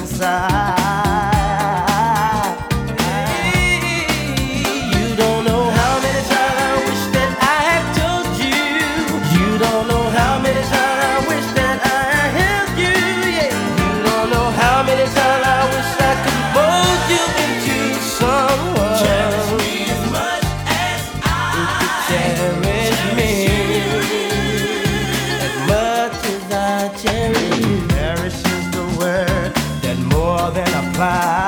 inside. You don't know how many times I wish that I had told you. You don't know how many times I wish that I held you. Yeah. You don't know how many times I wish I could mold you into someone. Cherish me as much as I cherish me. As much as I cherish you. Cherish is the word that more than applies.